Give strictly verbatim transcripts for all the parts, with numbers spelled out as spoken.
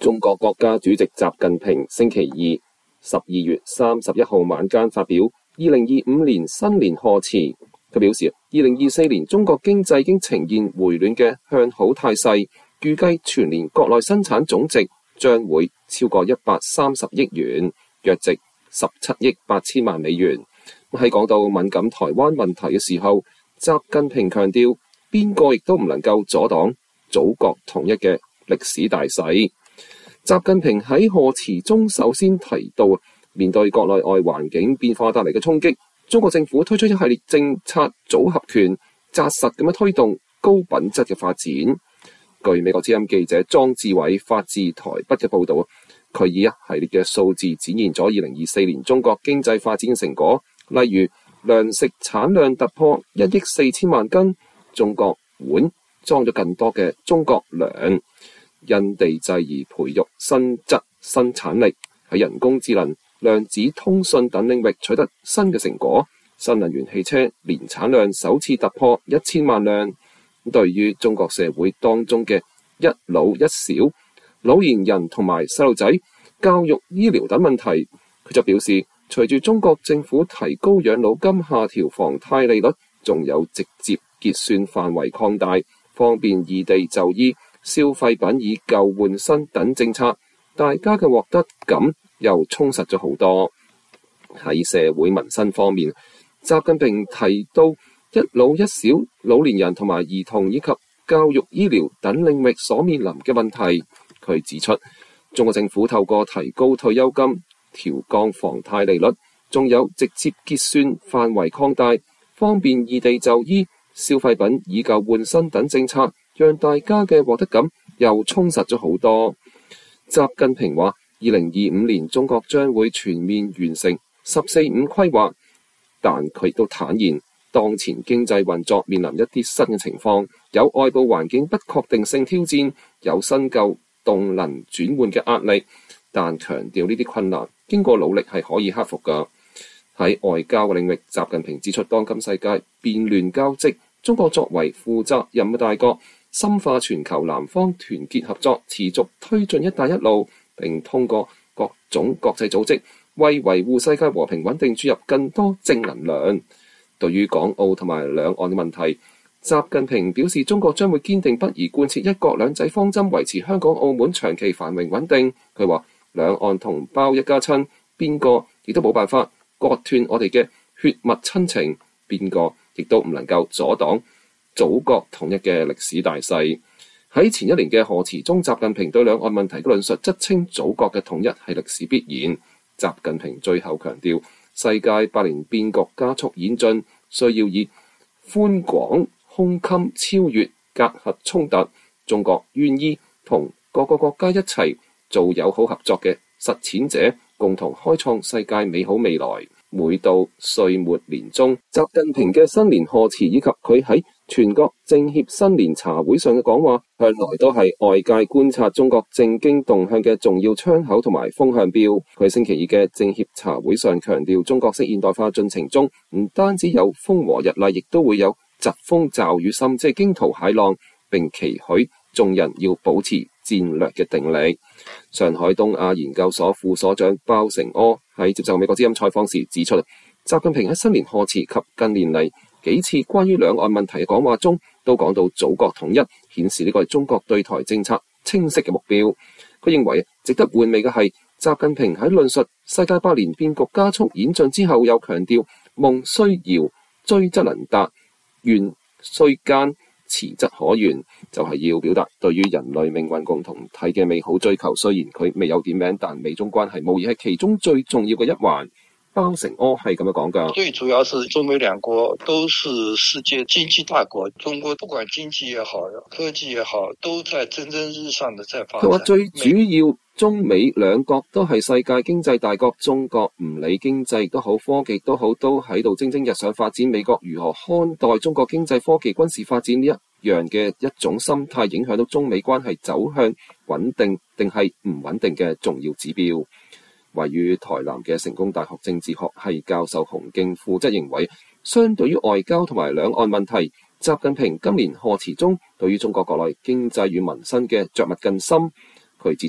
中國國家主席習近平星期二十二月三十一號晚間發表二零二五年新年賀詞。佢表示，二零二四年中國經濟已經呈現回暖嘅向好態勢，預計全年國內生產總值將會超過一百三十億元，約值十七億八千萬美元。喺講到敏感台灣問題嘅時候，習近平強調，邊個亦都唔能夠阻擋祖國統一嘅歷史大勢。習近平喺賀詞中首先提到，面對國內外環境變化帶嚟嘅衝擊，中國政府推出一系列政策組合拳，紮實咁樣推動高品質嘅發展。據美國之音記者莊志偉發自台北嘅報導，佢以一系列嘅數字展現咗二零二四年中國經濟發展嘅成果，例如糧食產量突破一億四千萬斤，中國碗裝咗更多嘅中國糧，因地制宜培育新質新產力，喺人工智能、量子通訊等領域取得新嘅成果。新能源汽車年產量首次突破一千萬輛。對於中國社會當中嘅一老一小、老年人同埋細路仔、教育、醫療等問題，佢就表示，隨住中國政府提高養老金下調房貸利率，仲有直接結算範圍擴大、方便異地就醫、消費品以舊換新等政策，大家嘅獲得感又充實咗好多。喺社會民生方面，習近平提到一老一小、老年人同埋兒童以及教育、醫療等領域所面臨嘅問題。佢指出，中國政府透過提高退休金、調降房貸利率，仲有直接結算範圍擴大、方便異地就醫、消費品以舊換新等政策，讓大家嘅獲得感又充實咗好多。習近平話，二零二五年中國將會全面完成十四五規劃，但佢亦都坦言，當前經濟運作面臨一啲新嘅情況，有外部環境不確定性挑戰，有新舊動能轉換嘅壓力，但強調呢啲困難經過努力係可以克服㗎。喺外交嘅領域，習近平指出，當今世界變亂交織，中國作為負責任嘅大國，深化全球南方團結合作，持續推進一帶一路，並通過各種國際組織為維護世界和平穩定注入更多正能量。對於港澳同埋兩岸嘅問題，習近平表示，中國將會堅定不移貫徹一國兩制方針，維持香港澳門長期繁榮穩定。佢話，兩岸同胞一家親，邊個亦都冇辦法割斷我哋嘅血脈親情，邊個亦都唔能夠阻擋祖國統一嘅歷史大勢。喺前一年嘅賀詞中，習近平對兩岸問題嘅論述，則稱祖國嘅統一係歷史必然。習近平最後強調，世界百年變局加速演進，需要以寬廣胸襟超越隔閡衝突。中國願意同各個國家一齊做友好合作嘅實踐者，共同開創世界美好未來。每到歲末年終，習近平嘅新年賀詞以及佢喺全國政協新年茶會上嘅講話，向來都係外界觀察中國政經動向嘅重要窗口同埋風向標。佢星期二嘅政協茶會上強調，中國式現代化進程中唔單止有風和日麗，亦都會有疾風驟雨，甚至係驚濤駭浪，並期許眾人要保持戰略嘅定力。上海東亞研究所副所長包成柯喺接受美國之音採訪時指出，習近平喺新年賀詞及近年嚟幾次關於兩岸問題嘅講話中，都講到祖國統一，顯示呢個係中國對台政策清晰嘅目標。佢認為值得玩味嘅係，習近平喺論述世界百年變局加速演進之後，又強調夢雖遙，追則能達；願雖艱，遲則可圓，就係、是、要表達對於人類命運共同體嘅美好追求。雖然佢未有點名，但美中關係無疑係其中最重要嘅一環。包成柯係咁樣講噶， 最主要是中美兩國都是世界經濟大國，中國不管經濟也好，科技也好，都在蒸蒸日上的在發展。 佢話最主要，中美兩國都係世界經濟大國，中國唔理經濟都好，科技都好，都喺度蒸蒸日上發展。美國如何看待中國經濟、科技、軍事發展呢一樣嘅一種心態，影響到中美關係走向穩定定係唔穩定嘅重要指標。位於台南嘅成功大學政治學系教授洪敬富則認為，相對於外交同埋兩岸問題，習近平今年賀詞中對於中國國內經濟與民生嘅着墨更深。佢指出，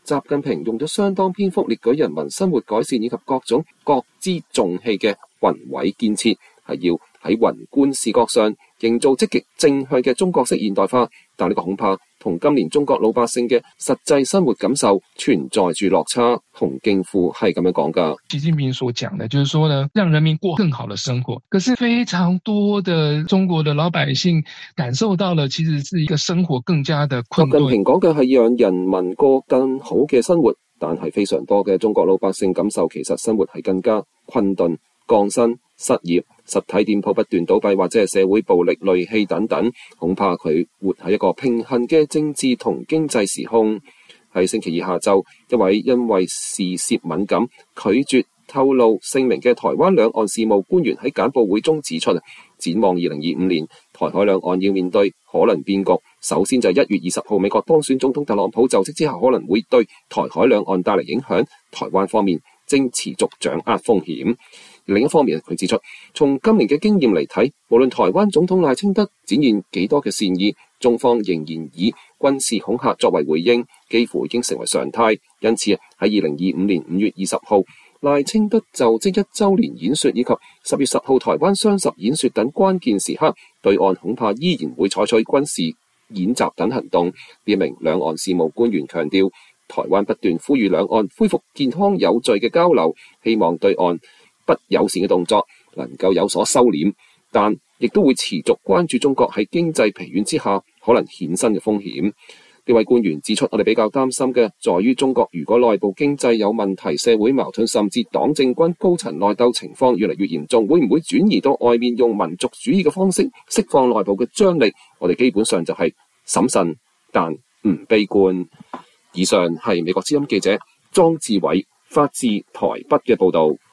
習近平用咗相當篇幅列舉人民生活改善以及各種各之重器嘅宏偉建設，係要喺宏觀視覺上營造積極正向嘅中國式現代化，但呢個恐怕同今年中國老百姓嘅實際生活感受存在住落差。洪敬富係咁樣講噶。 習近平所講的就是說呢，讓人民過更好的生活，可是非常多的中國的老百姓感受到了其實是一個生活更加的困頓。 習近平講嘅係讓人民過更好嘅生活，但係非常多嘅中國老百姓感受其實生活係更加困頓、降薪、失業、實體店鋪不斷倒閉，或者係社會暴力戾氣等等，恐怕佢活喺一個平衡嘅政治同經濟時空。喺星期二下晝，一位因為事涉敏感拒絕透露姓名嘅台灣兩岸事務官員喺簡報會中指出，展望二零二五年，台海兩岸要面對可能變局。首先就係一月二十號美國當選總統特朗普就職之後，可能會對台海兩岸帶嚟影響。台灣方面正持續掌握風險。另一方面，佢指出，從今年嘅經驗嚟睇，無論台灣總統賴清德展現幾多嘅善意，中方仍然以軍事恐嚇作為回應，幾乎已經成為常態。因此喺二零二五年五月二十號賴清德就職一週年演說以及十月十號台灣雙十演說等關鍵時刻，對岸恐怕依然會採取軍事演習等行動。呢一名兩岸事務官員強調，台灣不斷呼籲兩岸恢復健康有序嘅交流，希望對岸不友善嘅動作能夠有所收斂，但亦都會持續關注中國喺經濟疲軟之下可能衍生嘅風險。呢位官員指出，我哋比較擔心嘅在於中國如果內部經濟有問題，社會矛盾甚至黨政軍高層內鬥情況越嚟越嚴重，會唔會轉移到外面用民族主義嘅方式釋放內部嘅張力？我哋基本上就係審慎但唔悲觀。以上係美國之音記者莊志偉發自台北嘅報導。